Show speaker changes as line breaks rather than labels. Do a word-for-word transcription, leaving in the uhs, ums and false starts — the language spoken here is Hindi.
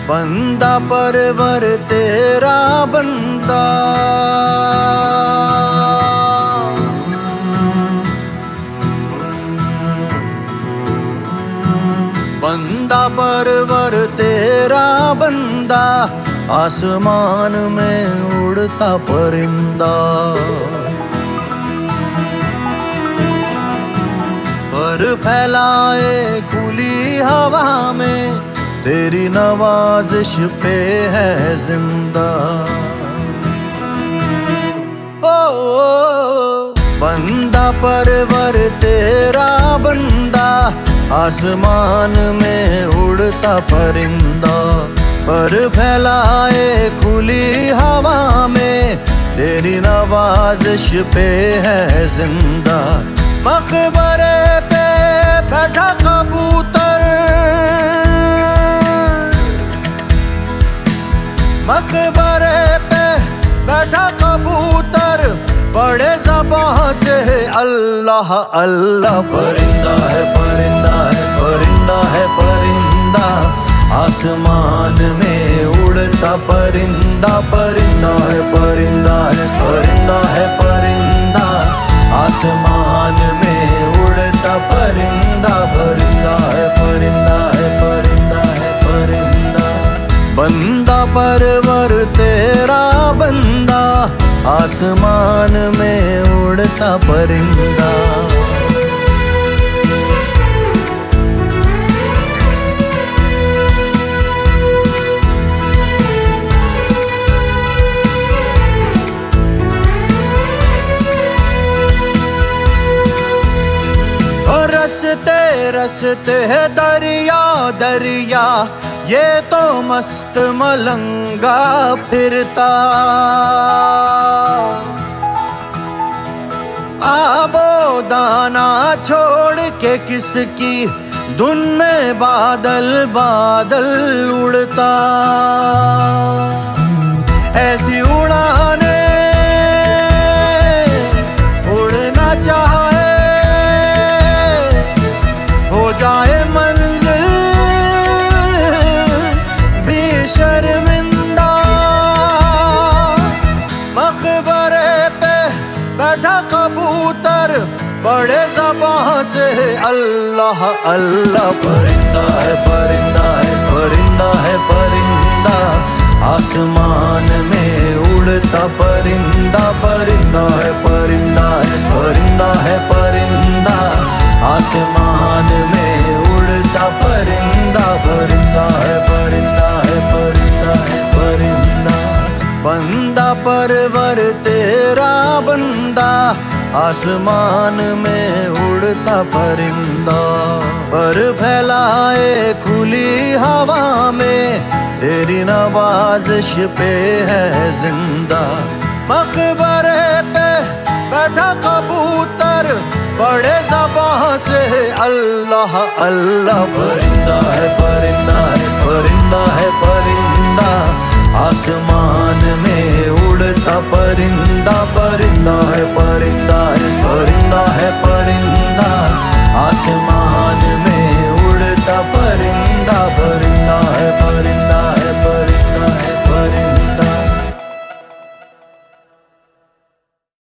बंदा परवर तेरा बंदा। बंदा परवर तेरा बंदा, आसमान में उड़ता परिंदा। पर फैलाए खुली हवा में, तेरी नवाजिश पे है जिंदा। ओ, ओ बंदा परवर तेरा बंदा, आसमान में उड़ता परिंदा। पर फैलाए खुली हवा में, तेरी नवाजिश पे है जिंदा। मकबरे पे बैठा कबूतर, मकबरे पे बैठा कबूतर, बड़े ज़बान से अल्लाह अल्लाह। परिंदा है परिंदा है परिंदा है परिंदा, आसमान में उड़ता परिंदा। परिंदा है परिंदा है परिंदा है परिंदा, आसमान में उड़ता परिंदा। परिंदा है परिंदा है परिंदा है परिंदा। बंदा परवर तेरा बंदा, आसमान में उड़ता परिंदा। और रस्ते रस्ते दरिया दरिया, ये तो मस्त मलंगा फिरता। आबो दाना छोड़ के किसकी धुन में बादल बादल उड़ता। ऐसी उड़ाने उड़ना चाहे, हो जाए मंजिल भी शर्मिंदा। मकबरे पे बैठा कबूतर, बड़े ज़बान से अल्लाह अल्लाह। परिंदा है परिंदा है परिंदा है परिंदा, आसमान में उड़ता परिंदा। परिंदा है परिंदा है परिंदा है परिंदा, आसमान में उड़ता परिंदा। परिंदा है परिंदा है परिंदा है परिंदा। बंदा परवर तेरा बंदा, आसमान में उड़ता परिंदा। पर फैलाए खुली हवा में, तेरी नवाजिश पे है जिंदा। मकबरे पे बैठा कबूतर, बड़े ज़बान से अल्लाह अल्लाह। परिंदा है परिंदा है परिंदा है परिंदा, आसमान में उड़ता परिंदा। परिंदा है परिंदा है परिंदा है परिंदा, आसमान में उड़ता परिंदा। परिंदा है परिंदा।